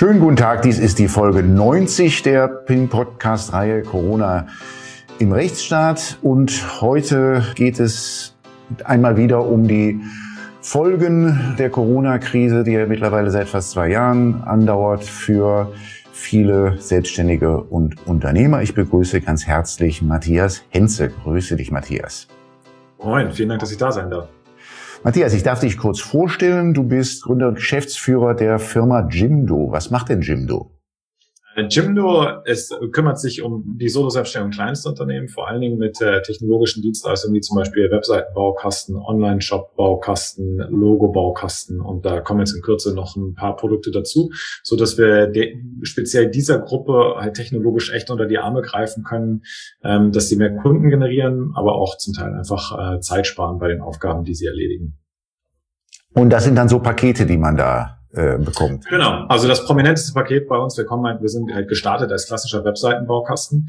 Schönen guten Tag, dies ist die Folge 90 der Ping-Podcast-Reihe Corona im Rechtsstaat und heute geht es einmal wieder um die Folgen der Corona-Krise, die ja mittlerweile seit fast 2 Jahren andauert für viele Selbstständige und Unternehmer. Ich begrüße ganz herzlich Matthias Henze. Grüße dich, Matthias. Moin, vielen Dank, dass ich da sein darf. Matthias, ich darf dich kurz vorstellen. Du bist Gründer und Geschäftsführer der Firma Jimdo. Was macht denn Jimdo? Jimdo kümmert sich um die Solo-Selbstständigen und Kleinstunternehmen, vor allen Dingen mit technologischen Dienstleistungen wie zum Beispiel Webseitenbaukasten, Online-Shop-Baukasten, Logo-Baukasten, und da kommen jetzt in Kürze noch ein paar Produkte dazu, so dass wir speziell dieser Gruppe halt technologisch echt unter die Arme greifen können, dass sie mehr Kunden generieren, aber auch zum Teil einfach Zeit sparen bei den Aufgaben, die sie erledigen. Und das sind dann so Pakete, die man da bekommt. Genau, also das prominenteste Paket bei uns, wir sind halt gestartet als klassischer Webseitenbaukasten,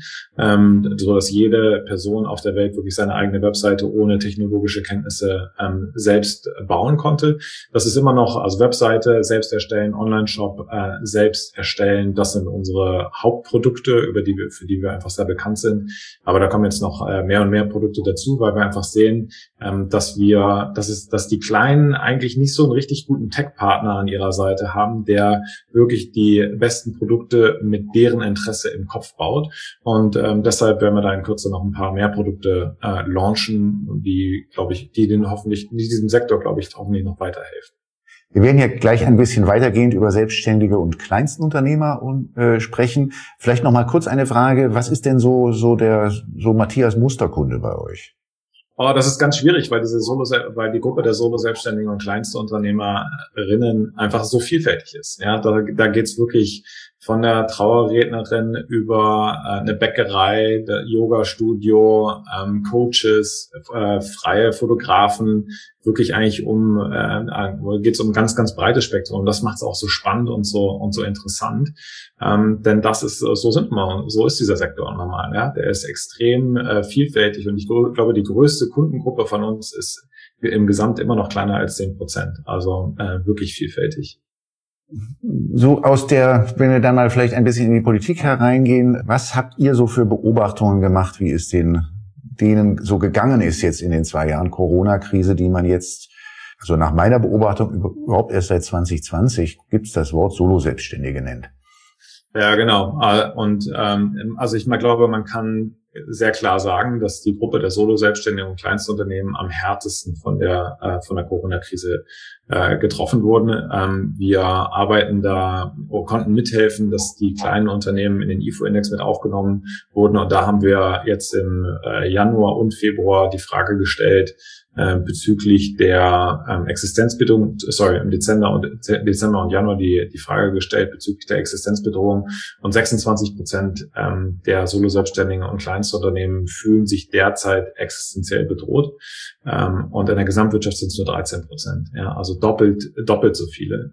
so dass jede Person auf der Welt wirklich seine eigene Webseite ohne technologische Kenntnisse selbst bauen konnte. Das ist immer noch, also Webseite selbst erstellen, Online-Shop selbst erstellen, das sind unsere Hauptprodukte, für die wir einfach sehr bekannt sind. Aber da kommen jetzt noch mehr und mehr Produkte dazu, weil wir einfach sehen, dass die Kleinen eigentlich nicht so einen richtig guten Tech-Partner an ihrer Seite haben, der wirklich die besten Produkte mit deren Interesse im Kopf baut. Und deshalb werden wir da in Kürze noch ein paar mehr Produkte launchen, die diesem Sektor, glaube ich, hoffentlich noch weiterhelfen. Wir werden ja gleich ein bisschen weitergehend über Selbstständige und Kleinstunternehmer sprechen. Vielleicht noch mal kurz eine Frage: Was ist denn so Matthias Musterkunde bei euch? Oh, das ist ganz schwierig, weil die Gruppe der Solo-Selbstständigen und Kleinstunternehmerinnen einfach so vielfältig ist. Ja, da geht's wirklich von der Trauerrednerin über eine Bäckerei, Yoga-Studio, Coaches, freie Fotografen, wirklich eigentlich geht's um ein ganz, ganz breites Spektrum. Und das macht es auch so spannend und so interessant. Denn so ist dieser Sektor normal. Ja, der ist extrem vielfältig, und ich glaube, die größte Kundengruppe von uns ist im Gesamt immer noch kleiner als 10%. Also wirklich vielfältig. So wenn wir dann mal vielleicht ein bisschen in die Politik hereingehen, was habt ihr so für Beobachtungen gemacht, wie es denen so gegangen ist jetzt in den 2 Jahren Corona-Krise, die man jetzt, also nach meiner Beobachtung überhaupt erst seit 2020 gibt's das Wort Solo-Selbstständige nennt? Ja, genau. Und also ich glaube, man kann sehr klar sagen, dass die Gruppe der Solo-Selbstständigen und Kleinstunternehmen am härtesten von der Corona-Krise getroffen wurden. Wir konnten mithelfen, dass die kleinen Unternehmen in den IFO-Index mit aufgenommen wurden, und da haben wir jetzt im Januar und Februar die Frage gestellt bezüglich der Existenzbedrohung, im Dezember und Januar die Frage gestellt bezüglich der Existenzbedrohung, und 26% der Solo-Selbstständigen und Kleinstunternehmen fühlen sich derzeit existenziell bedroht, und in der Gesamtwirtschaft sind es nur 13%, ja, also doppelt so viele,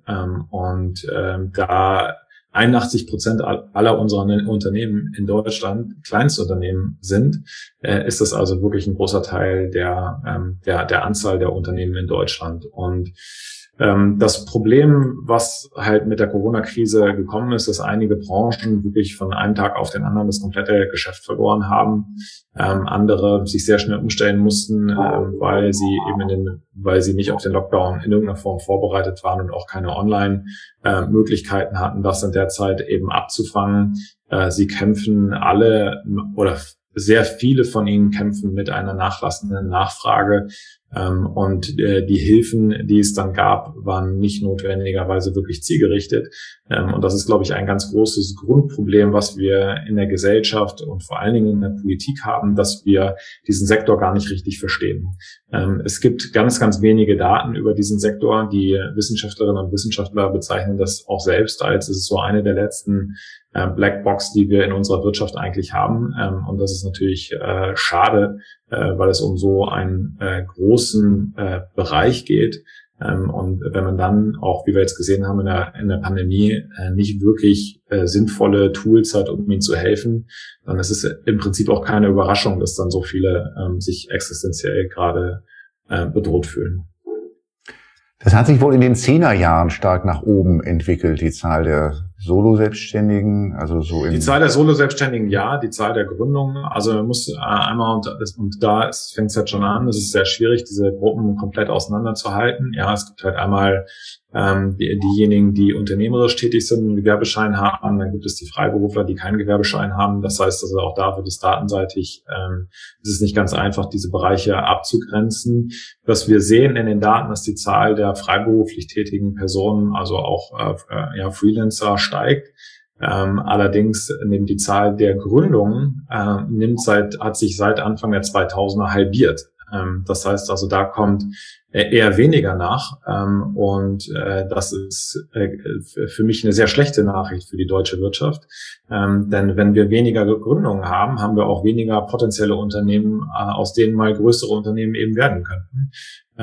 da 81% aller unserer Unternehmen in Deutschland Kleinstunternehmen sind, ist das also wirklich ein großer Teil der Anzahl der Unternehmen in Deutschland. Und das Problem, was halt mit der Corona-Krise gekommen ist, dass einige Branchen wirklich von einem Tag auf den anderen das komplette Geschäft verloren haben. Andere sich sehr schnell umstellen mussten, weil sie nicht auf den Lockdown in irgendeiner Form vorbereitet waren und auch keine Online-Möglichkeiten hatten, das in der Zeit eben abzufangen. Sie kämpfen alle, oder sehr viele von ihnen kämpfen mit einer nachlassenden Nachfrage. Und die Hilfen, die es dann gab, waren nicht notwendigerweise wirklich zielgerichtet. Und das ist, glaube ich, ein ganz großes Grundproblem, was wir in der Gesellschaft und vor allen Dingen in der Politik haben, dass wir diesen Sektor gar nicht richtig verstehen. Es gibt ganz, ganz wenige Daten über diesen Sektor. Die Wissenschaftlerinnen und Wissenschaftler bezeichnen das auch selbst als, es ist so eine der letzten Blackbox, die wir in unserer Wirtschaft eigentlich haben. Und das ist natürlich schade, weil es um so einen großen Bereich geht. Und wenn man dann auch, wie wir jetzt gesehen haben, in der Pandemie nicht wirklich sinnvolle Tools hat, um ihnen zu helfen, dann ist es im Prinzip auch keine Überraschung, dass dann so viele sich existenziell gerade bedroht fühlen. Das hat sich wohl in den 10er Jahren stark nach oben entwickelt, die Zahl Solo-Selbstständigen, also so die Zahl der Solo-Selbstständigen, ja, die Zahl der Gründungen, also man muss einmal, und da fängt es halt schon an, es ist sehr schwierig, diese Gruppen komplett auseinanderzuhalten. Ja, es gibt halt einmal diejenigen, die unternehmerisch tätig sind, einen Gewerbeschein haben, dann gibt es die Freiberufler, die keinen Gewerbeschein haben. Das heißt also auch da wird es datenseitig, ist es nicht ganz einfach, diese Bereiche abzugrenzen. Was wir sehen in den Daten, dass die Zahl der freiberuflich tätigen Personen, also auch Freelancer, steigt. Allerdings nimmt die Zahl der Gründungen hat sich seit Anfang der 2000er halbiert. Das heißt also, da kommt eher weniger nach das ist für mich eine sehr schlechte Nachricht für die deutsche Wirtschaft, denn wenn wir weniger Gründungen haben, haben wir auch weniger potenzielle Unternehmen, aus denen mal größere Unternehmen eben werden könnten,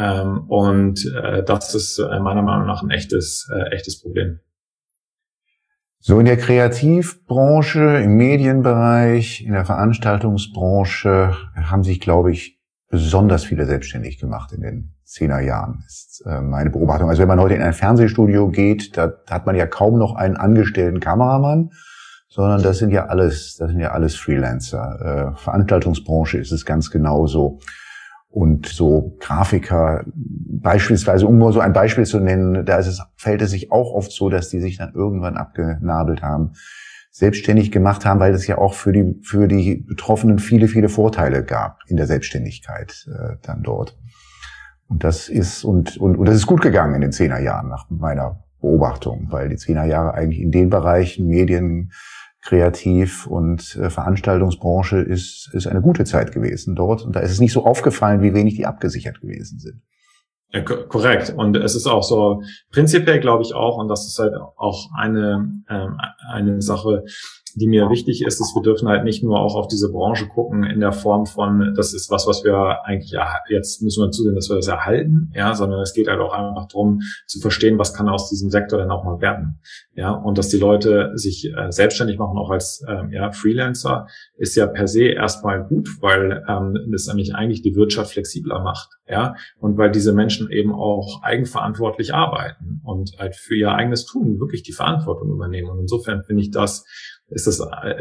das ist meiner Meinung nach ein echtes Problem. So in der Kreativbranche, im Medienbereich, in der Veranstaltungsbranche haben sich, glaube ich, besonders viele selbstständig gemacht in den 10er Jahren, ist meine Beobachtung. Also wenn man heute in ein Fernsehstudio geht, da hat man ja kaum noch einen angestellten Kameramann, sondern das sind ja alles Freelancer. Veranstaltungsbranche ist es ganz genauso. Und so Grafiker, beispielsweise, um nur so ein Beispiel zu nennen, fällt es sich auch oft so, dass die sich dann irgendwann abgenabelt haben, selbstständig gemacht haben, weil es ja auch für die Betroffenen viele, viele Vorteile gab in der Selbstständigkeit dann dort. Und das ist das ist gut gegangen in den 10er Jahren nach meiner Beobachtung, weil die 10er Jahre eigentlich in den Bereichen Medien, Kreativ und Veranstaltungsbranche ist eine gute Zeit gewesen dort. Und da ist es nicht so aufgefallen, wie wenig die abgesichert gewesen sind. Ja, korrekt. Und es ist auch so, prinzipiell glaube ich auch, und das ist halt auch eine Sache, die mir wichtig ist, wir dürfen halt nicht nur auch auf diese Branche gucken in der Form von, das ist was wir eigentlich, jetzt müssen wir zusehen, dass wir das erhalten, ja, sondern es geht halt auch einfach darum, zu verstehen, was kann aus diesem Sektor denn auch mal werden, ja, und dass die Leute sich selbstständig machen, auch als Freelancer, ist ja per se erstmal gut, weil das nämlich eigentlich die Wirtschaft flexibler macht, ja, und weil diese Menschen eben auch eigenverantwortlich arbeiten und halt für ihr eigenes Tun wirklich die Verantwortung übernehmen. Und insofern finde ich ist das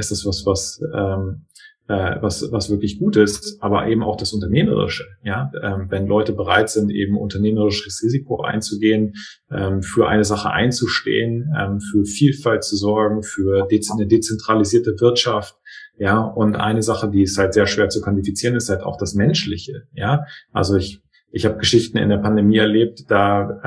was wirklich gut ist, aber eben auch das Unternehmerische, ja, wenn Leute bereit sind, eben unternehmerisches Risiko einzugehen, für eine Sache einzustehen, für Vielfalt zu sorgen, für eine dezentralisierte Wirtschaft, ja, und eine Sache, die ist halt sehr schwer zu quantifizieren, ist halt auch das Menschliche, ja, also ich habe Geschichten in der Pandemie erlebt, da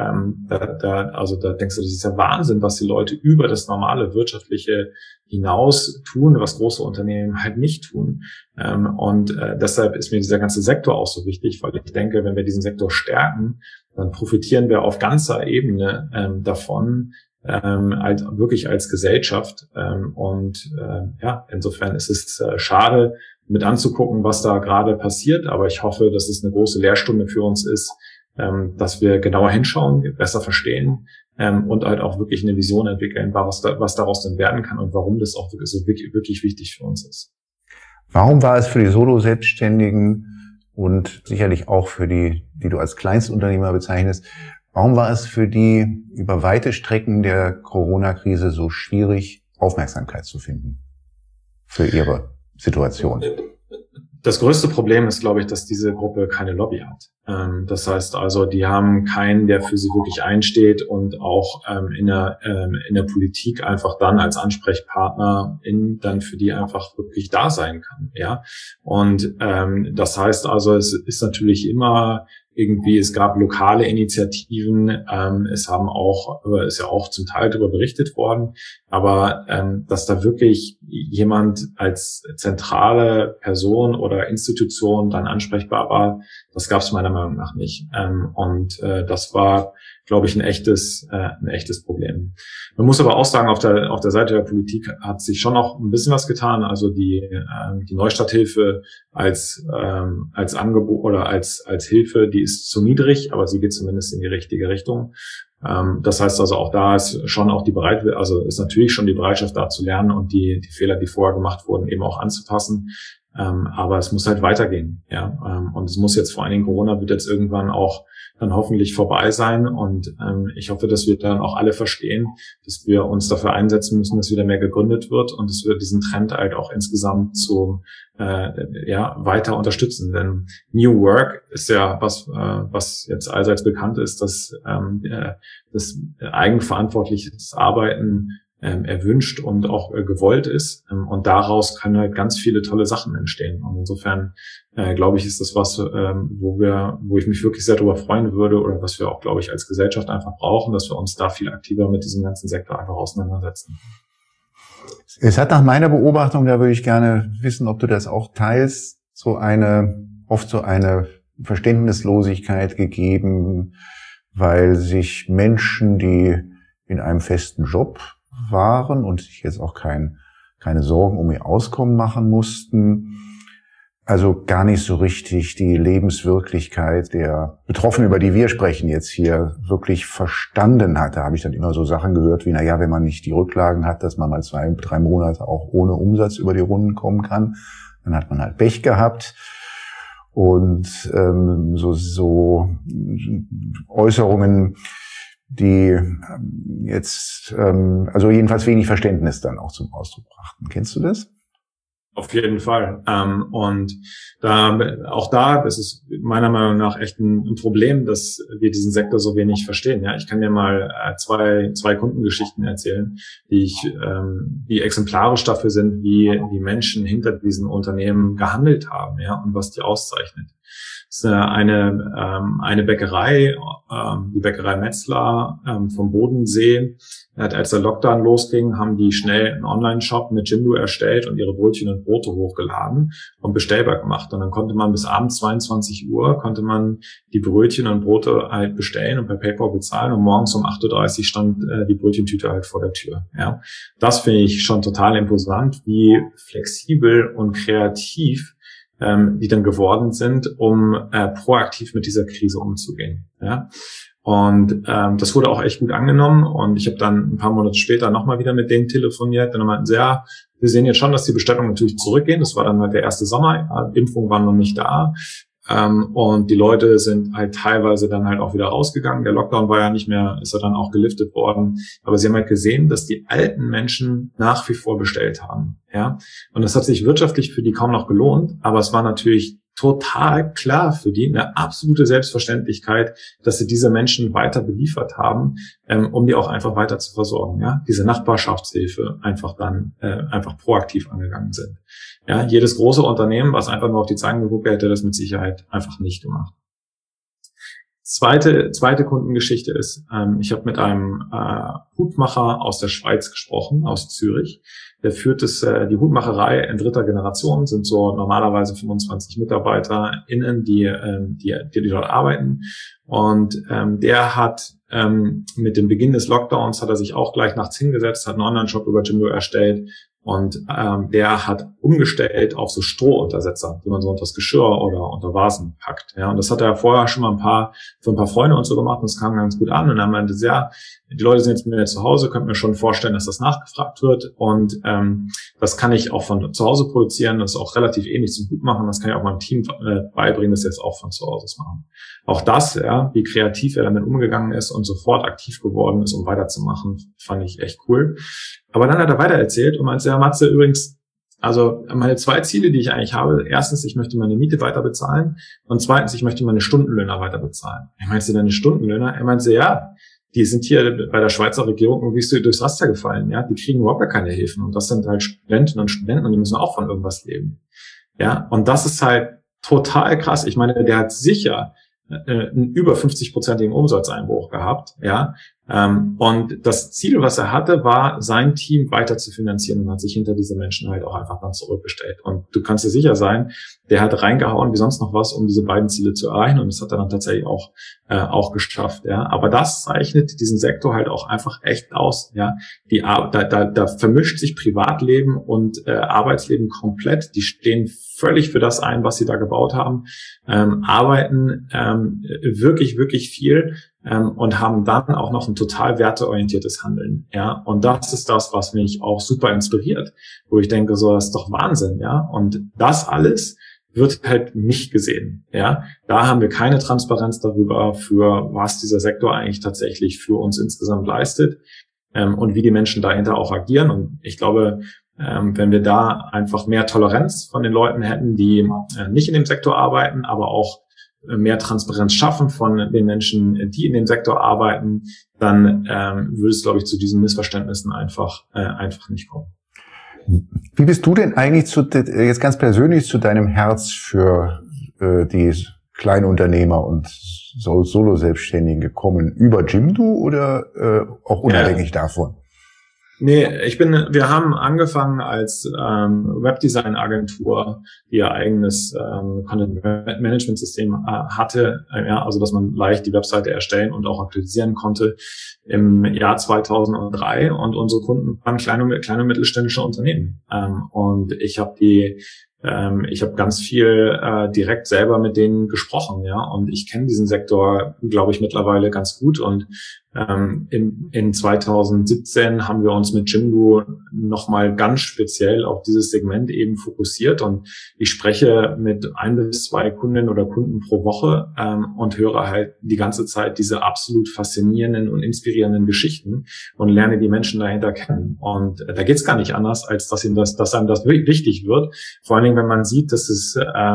denkst du, das ist ja Wahnsinn, was die Leute über das normale Wirtschaftliche hinaus tun, was große Unternehmen halt nicht tun. Deshalb ist mir dieser ganze Sektor auch so wichtig, weil ich denke, wenn wir diesen Sektor stärken, dann profitieren wir auf ganzer Ebene davon, halt wirklich als Gesellschaft. Insofern ist es schade, mit anzugucken, was da gerade passiert. Aber ich hoffe, dass es eine große Lehrstunde für uns ist, dass wir genauer hinschauen, besser verstehen und halt auch wirklich eine Vision entwickeln, was daraus denn werden kann und warum das auch so wirklich wichtig für uns ist. Warum war es für die Solo-Selbstständigen und sicherlich auch für die du als Kleinstunternehmer bezeichnest, warum war es für die über weite Strecken der Corona-Krise so schwierig, Aufmerksamkeit zu finden für ihre Situation? Das größte Problem ist, glaube ich, dass diese Gruppe keine Lobby hat. Das heißt also, die haben keinen, der für sie wirklich einsteht und auch in der Politik einfach dann als Ansprechpartner dann für die einfach wirklich da sein kann. Ja, und das heißt also, es ist natürlich immer irgendwie, es gab lokale Initiativen, ist ja auch zum Teil darüber berichtet worden, aber dass da wirklich jemand als zentrale Person oder Institution dann ansprechbar war, das gab es meiner Meinung nach nicht. Das war, glaube ich, ein echtes Problem. Man muss aber auch sagen, auf der Seite der Politik hat sich schon noch ein bisschen was getan. Also die Neustarthilfe als Angebot oder als Hilfe, die ist zu niedrig, aber sie geht zumindest in die richtige Richtung. Das heißt also, auch da ist schon auch ist natürlich schon die Bereitschaft da zu lernen und die Fehler, die vorher gemacht wurden, eben auch anzupassen. Aber es muss halt weitergehen, ja. Und es muss jetzt vor allen Dingen, Corona wird jetzt irgendwann auch dann hoffentlich vorbei sein. Und ich hoffe, dass wir dann auch alle verstehen, dass wir uns dafür einsetzen müssen, dass wieder mehr gegründet wird und dass wir diesen Trend halt auch insgesamt weiter unterstützen. Denn New Work ist ja was jetzt allseits bekannt ist, dass das eigenverantwortliches Arbeiten erwünscht und auch gewollt ist. Und daraus können halt ganz viele tolle Sachen entstehen. Und insofern glaube ich, ist das was, wo ich mich wirklich sehr darüber freuen würde oder was wir auch, glaube ich, als Gesellschaft einfach brauchen, dass wir uns da viel aktiver mit diesem ganzen Sektor einfach auseinandersetzen. Es hat nach meiner Beobachtung, da würde ich gerne wissen, ob du das auch teilst, oft so eine Verständnislosigkeit gegeben, weil sich Menschen, die in einem festen Job waren und sich jetzt auch keine Sorgen um ihr Auskommen machen mussten, also gar nicht so richtig die Lebenswirklichkeit der Betroffenen, über die wir sprechen jetzt hier, wirklich verstanden hat. Da habe ich dann immer so Sachen gehört wie, wenn man nicht die Rücklagen hat, dass man mal 2-3 Monate auch ohne Umsatz über die Runden kommen kann, dann hat man halt Pech gehabt. Und so Äußerungen, die jetzt also jedenfalls wenig Verständnis dann auch zum Ausdruck brachten. Kennst du das? Auf jeden Fall. Und da ist es meiner Meinung nach echt ein Problem, dass wir diesen Sektor so wenig verstehen. Ja, ich kann dir mal zwei Kundengeschichten erzählen, die exemplarisch dafür sind, wie die Menschen hinter diesen Unternehmen gehandelt haben, ja, und was die auszeichnet. Das ist eine Bäckerei, die Bäckerei Metzler vom Bodensee. Als der Lockdown losging, haben die schnell einen Online-Shop mit Jimdo erstellt und ihre Brötchen und Brote hochgeladen und bestellbar gemacht. Und dann konnte man bis abends 22 Uhr die Brötchen und Brote halt bestellen und per PayPal bezahlen und morgens um 8:30 Uhr stand die Brötchentüte halt vor der Tür. Ja, das finde ich schon total imposant, wie flexibel und kreativ die dann geworden sind, um proaktiv mit dieser Krise umzugehen. Ja. Und das wurde auch echt gut angenommen und ich habe dann ein paar Monate später nochmal wieder mit denen telefoniert und dann meinten sie, ja, wir sehen jetzt schon, dass die Bestellungen natürlich zurückgehen. Das war dann halt der erste Sommer, Impfungen waren noch nicht da und die Leute sind halt teilweise dann halt auch wieder rausgegangen. Der Lockdown war ja nicht mehr, ist ja dann auch geliftet worden. Aber sie haben halt gesehen, dass die alten Menschen nach wie vor bestellt haben. Ja, und das hat sich wirtschaftlich für die kaum noch gelohnt, aber es war natürlich total klar für die, eine absolute Selbstverständlichkeit, dass sie diese Menschen weiter beliefert haben, um die auch einfach weiter zu versorgen. Ja, diese Nachbarschaftshilfe einfach proaktiv angegangen sind. Ja, jedes große Unternehmen, was einfach nur auf die Zahlen geguckt hätte, das mit Sicherheit einfach nicht gemacht. Zweite Kundengeschichte ist, ich habe mit einem Hutmacher aus der Schweiz gesprochen, aus Zürich. Der führt die Hutmacherei in 3. Generation, sind so normalerweise 25 MitarbeiterInnen, die dort arbeiten. Und der hat mit dem Beginn des Lockdowns hat er sich auch gleich nachts hingesetzt, hat einen Online-Shop über Jimdo erstellt. Und der hat umgestellt auf so Strohuntersetzer, die man so unter das Geschirr oder unter Vasen packt. Ja, und das hat er vorher schon mal für ein paar Freunde und so gemacht und das kam ganz gut an. Und dann meinte er, ja, die Leute sind jetzt mit mir zu Hause, könnt mir schon vorstellen, dass das nachgefragt wird. Und das kann ich auch von zu Hause produzieren. Das ist auch relativ ähnlich zum Gutmachen. Das kann ich auch meinem Team beibringen, das jetzt auch von zu Hause zu machen. Auch das, ja, wie kreativ er damit umgegangen ist und sofort aktiv geworden ist, um weiterzumachen, fand ich echt cool. Aber dann hat er weiter erzählt und meinte, ja, Matze, übrigens, also meine 2 Ziele, die ich eigentlich habe, erstens, ich möchte meine Miete weiter bezahlen und zweitens, ich möchte meine Stundenlöhner weiter bezahlen. Ich meinte, deine Stundenlöhner? Er meinte, ja, die sind hier bei der Schweizer Regierung irgendwie durchs Raster gefallen, ja, die kriegen überhaupt gar keine Hilfen und das sind halt Studentinnen und Studenten und die müssen auch von irgendwas leben. Ja, und das ist halt total krass. Ich meine, der hat sicher einen über 50-prozentigen Umsatzeinbruch gehabt, ja. Und das Ziel, was er hatte, war, sein Team weiter zu finanzieren und hat sich hinter diese Menschen halt auch einfach dann zurückgestellt. Und du kannst dir sicher sein, der hat reingehauen wie sonst noch was, um diese beiden Ziele zu erreichen. Und das hat er dann tatsächlich auch geschafft, ja. Aber das zeichnet diesen Sektor halt auch einfach echt aus, ja. Da vermischt sich Privatleben und Arbeitsleben komplett. Die stehen völlig für das ein, was sie da gebaut haben, arbeiten wirklich, wirklich viel und haben dann auch noch ein total werteorientiertes Handeln. Ja, und das ist das, was mich auch super inspiriert, wo ich denke, so, das ist doch Wahnsinn, ja. Und das alles wird halt nicht gesehen. Ja, da haben wir keine Transparenz darüber, für was dieser Sektor eigentlich tatsächlich für uns insgesamt leistet, und wie die Menschen dahinter auch agieren. Und ich glaube, wenn wir da einfach mehr Toleranz von den Leuten hätten, die nicht in dem Sektor arbeiten, aber auch mehr Transparenz schaffen von den Menschen, die in dem Sektor arbeiten, dann würde es, glaube ich, zu diesen Missverständnissen einfach nicht kommen. Wie bist du denn eigentlich jetzt ganz persönlich zu deinem Herz für die Kleinunternehmer und Solo-Selbstständigen gekommen? Über Jimdo oder auch unabhängig davon? Nee, wir haben angefangen als Webdesign-Agentur, die ihr eigenes Content-Management-System hatte, also dass man leicht die Webseite erstellen und auch aktualisieren konnte im Jahr 2003, und unsere Kunden waren kleine und mittelständische Unternehmen. Und ich habe ganz viel direkt selber mit denen gesprochen, ja, und ich kenne diesen Sektor, glaube ich, mittlerweile ganz gut. Und in 2017 haben wir uns mit Jimdo nochmal ganz speziell auf dieses Segment eben fokussiert, und ich spreche mit 1 bis 2 Kundinnen oder Kunden pro Woche und höre halt die ganze Zeit diese absolut faszinierenden und inspirierenden Geschichten und lerne die Menschen dahinter kennen. Und da geht's gar nicht anders, als dass einem das wichtig wird. Vor allen Dingen, wenn man sieht, dass es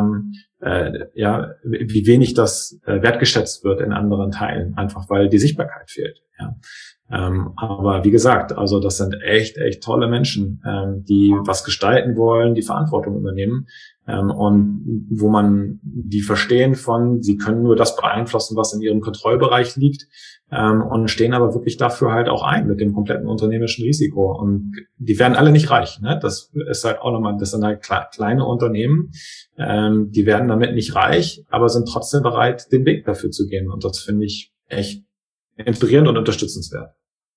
wie wenig das wertgeschätzt wird in anderen Teilen, einfach weil die Sichtbarkeit fehlt. Ja. Aber wie gesagt, also das sind echt tolle Menschen, die was gestalten wollen, die Verantwortung übernehmen, und wo man die verstehen sie können nur das beeinflussen, was in ihrem Kontrollbereich liegt, und stehen aber wirklich dafür halt auch ein mit dem kompletten unternehmerischen Risiko. Und die werden alle nicht reich, ne? Das ist halt auch nochmal, das sind halt kleine Unternehmen, die werden damit nicht reich, aber sind trotzdem bereit, den Weg dafür zu gehen. Und das finde ich echt inspirierend und unterstützenswert.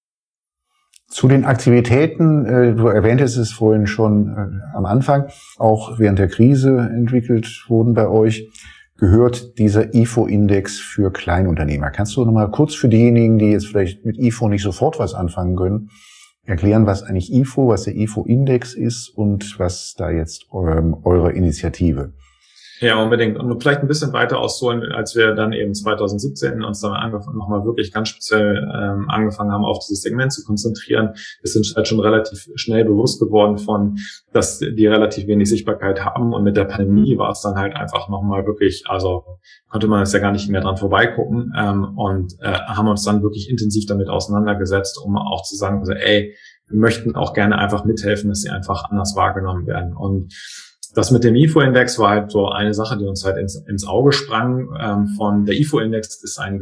Zu den Aktivitäten, du erwähntest es vorhin schon am Anfang, auch während der Krise entwickelt wurden bei euch, gehört dieser IFO-Index für Kleinunternehmer. Kannst du nochmal kurz für diejenigen, die jetzt vielleicht mit IFO nicht sofort was anfangen können, erklären, was eigentlich IFO, was der IFO-Index ist und was da jetzt eure Initiative? Ja, unbedingt. Und vielleicht ein bisschen weiter ausholen, als wir dann eben 2017 uns dann nochmal wirklich ganz speziell angefangen haben, auf dieses Segment zu konzentrieren. Wir sind halt schon relativ schnell bewusst geworden dass die relativ wenig Sichtbarkeit haben. Und mit der Pandemie war es dann halt einfach nochmal wirklich, also konnte man jetzt ja gar nicht mehr dran vorbeigucken, und haben uns dann wirklich intensiv damit auseinandergesetzt, um auch zu sagen, also, wir möchten auch gerne einfach mithelfen, dass sie einfach anders wahrgenommen werden. Und das mit dem IFO-Index war halt so eine Sache, die uns halt ins Auge sprang. Der IFO-Index ist ein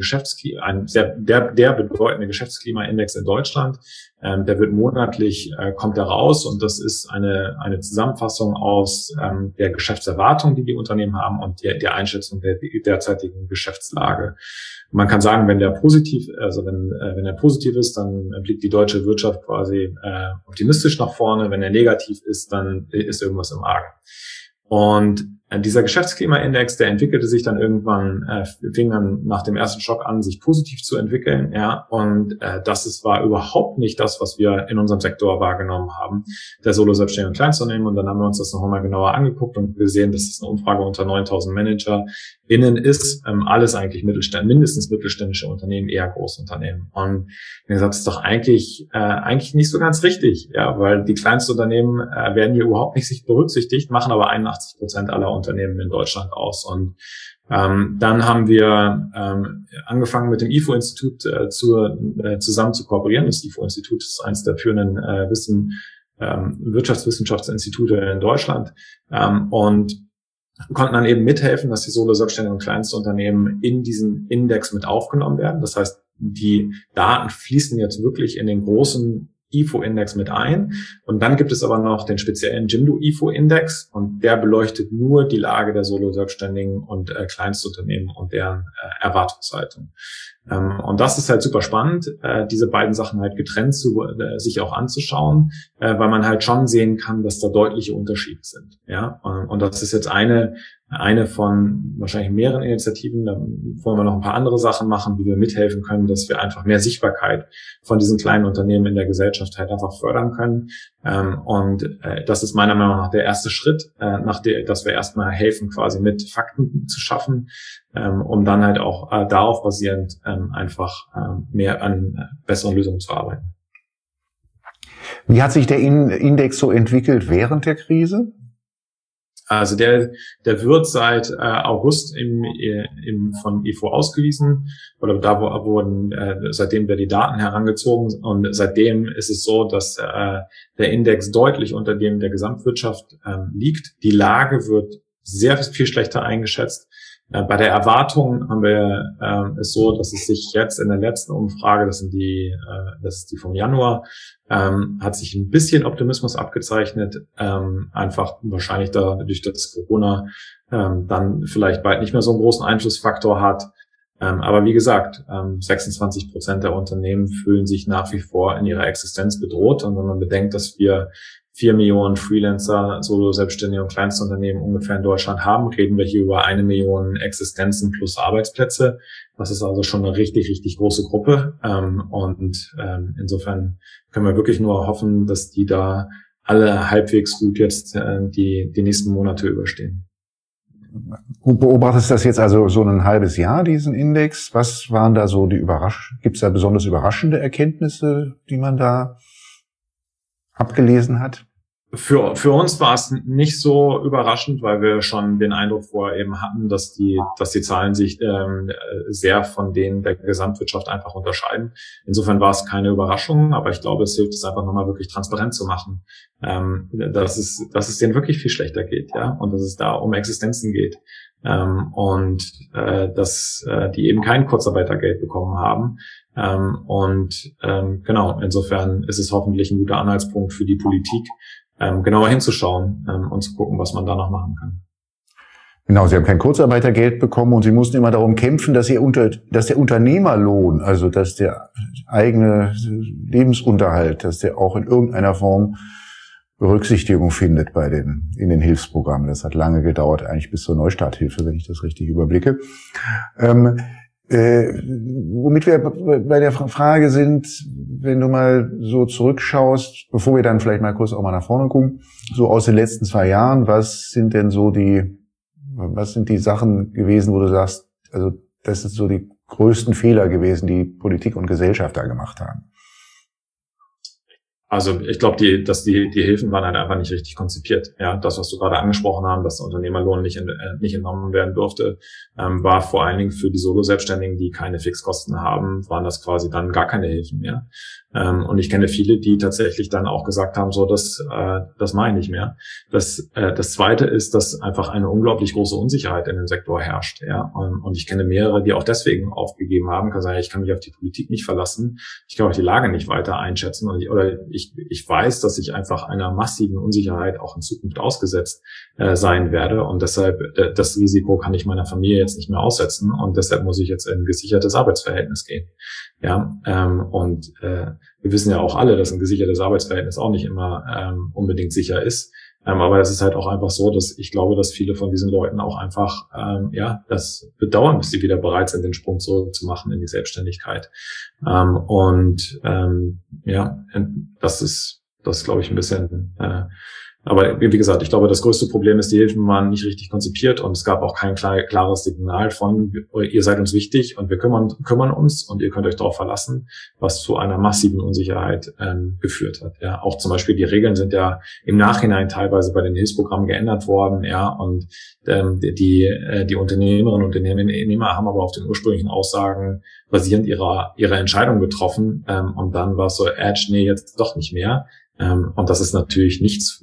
der bedeutende Geschäftsklimaindex in Deutschland. Der wird monatlich, kommt er raus, und das ist eine Zusammenfassung aus der Geschäftserwartung, die Unternehmen haben, und der Einschätzung der derzeitigen Geschäftslage. Man kann sagen, wenn der positiv ist, dann blickt die deutsche Wirtschaft quasi optimistisch nach vorne. Wenn er negativ ist, dann ist irgendwas im Argen. Und dieser Geschäftsklimaindex, der entwickelte sich dann irgendwann, fing dann nach dem ersten Schock an, sich positiv zu entwickeln, ja. Und war überhaupt nicht das, was wir in unserem Sektor wahrgenommen haben, der Solo-Selbstständigen und Kleinstunternehmen. Und dann haben wir uns das noch einmal genauer angeguckt und gesehen, dass es eine Umfrage unter 9.000 ManagerInnen ist, alles eigentlich mindestens mittelständische Unternehmen, eher Großunternehmen. Und wie gesagt, das ist doch eigentlich nicht so ganz richtig, ja, weil die Kleinstunternehmen werden hier überhaupt nicht berücksichtigt, machen aber 81% aller Unternehmen in Deutschland aus. Und dann haben wir angefangen, mit dem IFO-Institut zusammen zu kooperieren. Das IFO-Institut ist eines der führenden Wirtschaftswissenschaftsinstitute in Deutschland, und konnten dann eben mithelfen, dass die Solo-Selbstständigen und Kleinstunternehmen in diesen Index mit aufgenommen werden. Das heißt, die Daten fließen jetzt wirklich in den großen IFO-Index mit ein. Und dann gibt es aber noch den speziellen Jimdo IFO-Index, und der beleuchtet nur die Lage der Solo-Selbstständigen und Kleinstunternehmen und deren Erwartungshaltung. Und das ist halt super spannend, diese beiden Sachen halt getrennt sich auch anzuschauen, weil man halt schon sehen kann, dass da deutliche Unterschiede sind. Ja, und das ist jetzt eine eine von wahrscheinlich mehreren Initiativen. Da wollen wir noch ein paar andere Sachen machen, wie wir mithelfen können, dass wir einfach mehr Sichtbarkeit von diesen kleinen Unternehmen in der Gesellschaft halt einfach fördern können. Das ist meiner Meinung nach der erste Schritt, dass wir erstmal helfen, quasi mit Fakten zu schaffen, um dann halt auch darauf basierend einfach mehr an besseren Lösungen zu arbeiten. Wie hat sich der Index so entwickelt während der Krise? Also der wird seit August von IFO ausgewiesen, oder da wurden seitdem wir die Daten herangezogen, und seitdem ist es so, dass der Index deutlich unter dem der Gesamtwirtschaft liegt. Die Lage wird sehr viel schlechter eingeschätzt. Bei der Erwartung haben wir es so, dass es sich jetzt in der letzten Umfrage, das ist die vom Januar, hat sich ein bisschen Optimismus abgezeichnet, einfach wahrscheinlich dadurch, dass Corona dann vielleicht bald nicht mehr so einen großen Einflussfaktor hat. Aber wie gesagt, 26% der Unternehmen fühlen sich nach wie vor in ihrer Existenz bedroht. Und wenn man bedenkt, dass wir 4 Millionen Freelancer, Solo-Selbstständige und Kleinstunternehmen ungefähr in Deutschland haben, reden wir hier über 1 Million Existenzen plus Arbeitsplätze. Das ist also schon eine richtig, richtig große Gruppe. Insofern können wir wirklich nur hoffen, dass die da alle halbwegs gut jetzt die nächsten Monate überstehen. Du beobachtest das jetzt also so ein halbes Jahr, diesen Index. Was waren da so gibt's da besonders überraschende Erkenntnisse, die man da abgelesen hat? Für uns war es nicht so überraschend, weil wir schon den Eindruck vorher eben hatten, dass die Zahlen sich sehr von denen der Gesamtwirtschaft einfach unterscheiden. Insofern war es keine Überraschung, aber ich glaube, es hilft es einfach nochmal wirklich transparent zu machen, dass es denen wirklich viel schlechter geht, ja, und dass es da um Existenzen geht, dass die eben kein Kurzarbeitergeld bekommen haben. Genau, insofern ist es hoffentlich ein guter Anhaltspunkt für die Politik, genauer hinzuschauen und zu gucken, was man da noch machen kann. Genau, Sie haben kein Kurzarbeitergeld bekommen und Sie mussten immer darum kämpfen, dass der Unternehmerlohn, also dass der eigene Lebensunterhalt, dass der auch in irgendeiner Form Berücksichtigung findet in den Hilfsprogrammen. Das hat lange gedauert, eigentlich bis zur Neustarthilfe, wenn ich das richtig überblicke. Womit wir bei der Frage sind, wenn du mal so zurückschaust, bevor wir dann vielleicht mal kurz auch mal nach vorne gucken, so aus den letzten 2 Jahren, was sind die Sachen gewesen, wo du sagst, also das sind so die größten Fehler gewesen, die Politik und Gesellschaft da gemacht haben? Also ich glaube, die Hilfen waren halt einfach nicht richtig konzipiert. Ja, das, was du gerade angesprochen hast, dass der Unternehmerlohn nicht entnommen werden durfte, war vor allen Dingen für die Solo-Selbstständigen, die keine Fixkosten haben, waren das quasi dann gar keine Hilfen mehr. Und ich kenne viele, die tatsächlich dann auch gesagt haben, so das mache ich nicht mehr. Das Zweite ist, dass einfach eine unglaublich große Unsicherheit in dem Sektor herrscht. Ja, und ich kenne mehrere, die auch deswegen aufgegeben haben, kann sagen, ich kann mich auf die Politik nicht verlassen, ich kann auch die Lage nicht weiter einschätzen ich weiß, dass ich einfach einer massiven Unsicherheit auch in Zukunft ausgesetzt sein werde, und deshalb das Risiko kann ich meiner Familie jetzt nicht mehr aussetzen, und deshalb muss ich jetzt in ein gesichertes Arbeitsverhältnis gehen. Ja, wir wissen ja auch alle, dass ein gesichertes Arbeitsverhältnis auch nicht immer unbedingt sicher ist. Aber es ist halt auch einfach so, dass ich glaube, dass viele von diesen Leuten auch einfach das bedauern, bis sie wieder bereit sind, den Sprung zurückzumachen in die Selbstständigkeit. Das ist glaube ich ein bisschen. Aber wie gesagt, ich glaube, das größte Problem ist, die Hilfen waren nicht richtig konzipiert, und es gab auch kein klares Signal von, ihr seid uns wichtig und wir kümmern uns und ihr könnt euch darauf verlassen, was zu einer massiven Unsicherheit geführt hat. Ja, auch zum Beispiel die Regeln sind ja im Nachhinein teilweise bei den Hilfsprogrammen geändert worden, ja, und die Unternehmerinnen und Unternehmer haben aber auf den ursprünglichen Aussagen basierend ihrer Entscheidung getroffen, und dann war es so, nee, jetzt doch nicht mehr. Und das ist natürlich nichts,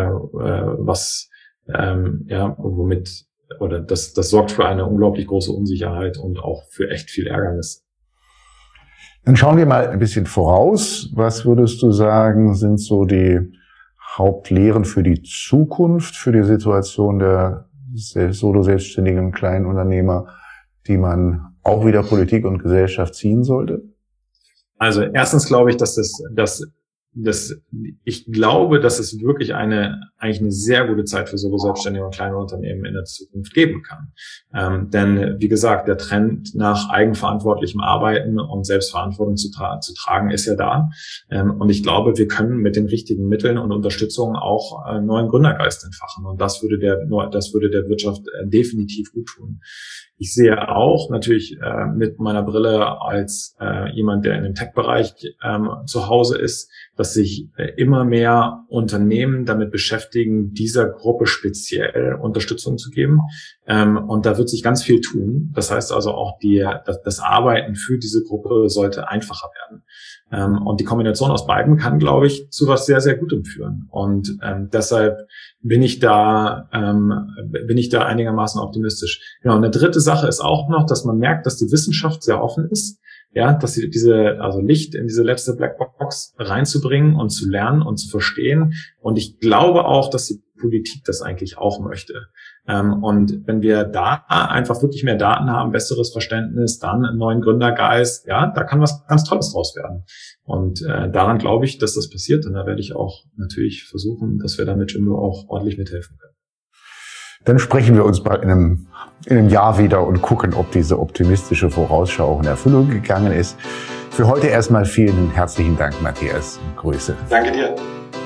das sorgt für eine unglaublich große Unsicherheit und auch für echt viel Ärgernis. Dann schauen wir mal ein bisschen voraus. Was würdest du sagen, sind so die Hauptlehren für die Zukunft, für die Situation der Solo-Selbstständigen kleinen Unternehmer, die man auch wieder Politik und Gesellschaft ziehen sollte? Also erstens glaube ich, dass ich glaube, dass es wirklich eigentlich eine sehr gute Zeit für so selbstständige und kleine Unternehmen in der Zukunft geben kann. Denn wie gesagt, der Trend nach eigenverantwortlichem Arbeiten und Selbstverantwortung zu tragen ist ja da. Und ich glaube, wir können mit den richtigen Mitteln und Unterstützung auch neuen Gründergeist entfachen. Und das würde der Wirtschaft definitiv gut tun. Ich sehe auch natürlich mit meiner Brille als jemand, der in dem Tech-Bereich zu Hause ist, dass sich immer mehr Unternehmen damit beschäftigen, dieser Gruppe speziell Unterstützung zu geben. Und da wird sich ganz viel tun. Das heißt also auch das Arbeiten für diese Gruppe sollte einfacher werden. Und die Kombination aus beiden kann, glaube ich, zu was sehr, sehr Gutem führen. Und deshalb bin ich da einigermaßen optimistisch. Genau. Und eine dritte Sache ist auch noch, dass man merkt, dass die Wissenschaft sehr offen ist. Ja, dass sie Licht in diese letzte Blackbox reinzubringen und zu lernen und zu verstehen. Und ich glaube auch, dass die Politik das eigentlich auch möchte. Und wenn wir da einfach wirklich mehr Daten haben, besseres Verständnis, dann einen neuen Gründergeist, ja, da kann was ganz Tolles draus werden. Und daran glaube ich, dass das passiert. Und da werde ich auch natürlich versuchen, dass wir da mit Jimdo auch ordentlich mithelfen können. Dann sprechen wir uns bald in einem Jahr wieder und gucken, ob diese optimistische Vorausschau auch in Erfüllung gegangen ist. Für heute erstmal vielen herzlichen Dank, Matthias. Grüße. Danke dir.